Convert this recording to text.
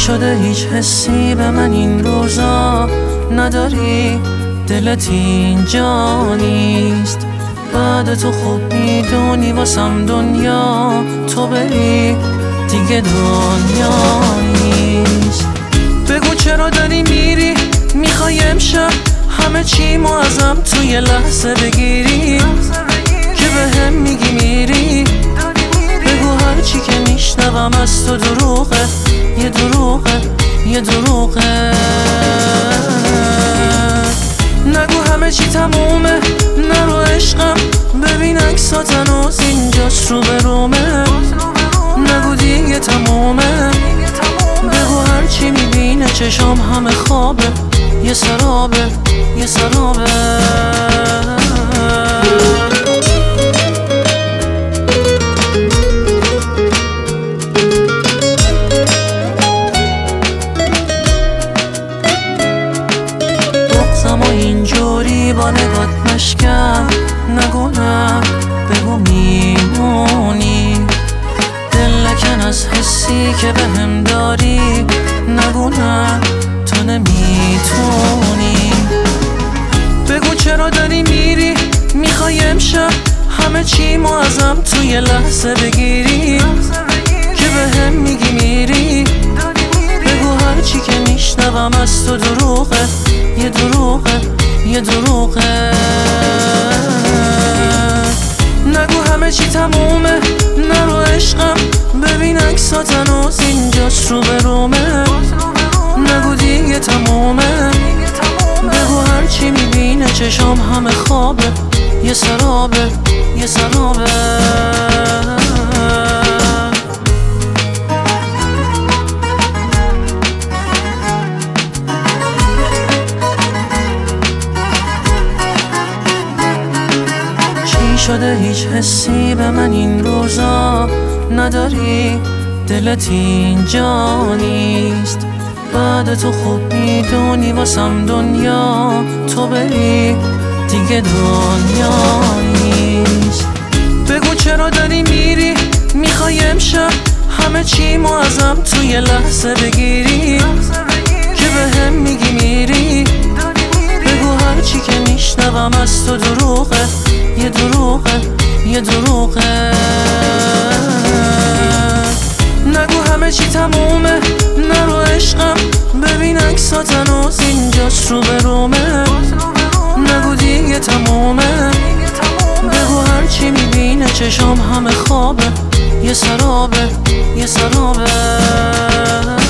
شده هیچ حسی به من این روزا نداری؟ دلت اینجا نیست، بعد تو خوب میدونی واسم دنیا تو بری دیگه دنیا نیست. بگو چرا داری میری؟ میخوای امشب همه چیمو ازم توی لحظه بگیری که به هم میگی میری؟ بگو هرچی که میشنوم از تو دروغه، یه دروغه، یه دروغه. نگو همه چی تمومه، نرو عشقم، ببین عکسات هنوز اینجاست رو به رومه. نگو دیگه تمومه، بگو هرچی میبینه چشام همه خوابه، یه سرابه، یه سرابه. بغضم و اینجوری با نگات مشکم، نگو نه، بگو میمونی. دل نکن از حسی که بهم داری، نگو نه، تو نمیتونی. بگو چرا داری میری؟ میخوای امشب همه چیمو ازم توی لحظه بگیری که بهم میگی میری؟ بگو هرچی که میشنوم از تو دروغه، یه دروغه، یه دروغه. نگو همه چی تمومه، نرو عشقم، ببین عکسات هنوز اینجاست رو به رومه. نگو دیگه تمومه، بگو هرچی میبینه چشام همه خوابه، یه سرابه، یه سرابه. شده هیچ حسی به من این روزا نداری؟ دلت اینجا نیست، بعد تو خوب میدونی واسم دنیا تو بری دیگه دنیا نیست. بگو چرا داری میری؟ میخوای امشب همه چیمو ازم توی لحظه بگیری که بهم میگی میری؟ بگو هرچی که میشنوم از تو دروغه، یه دروغه، یه دروغه. نگو همه چی تمومه، نرو عشقم، ببین عکسات هنوز اینجاست رو به رومه. نگو دیگه تمومه، بگو هرچی میبینه چشام همه خوابه، یه سرابه، یه سرابه.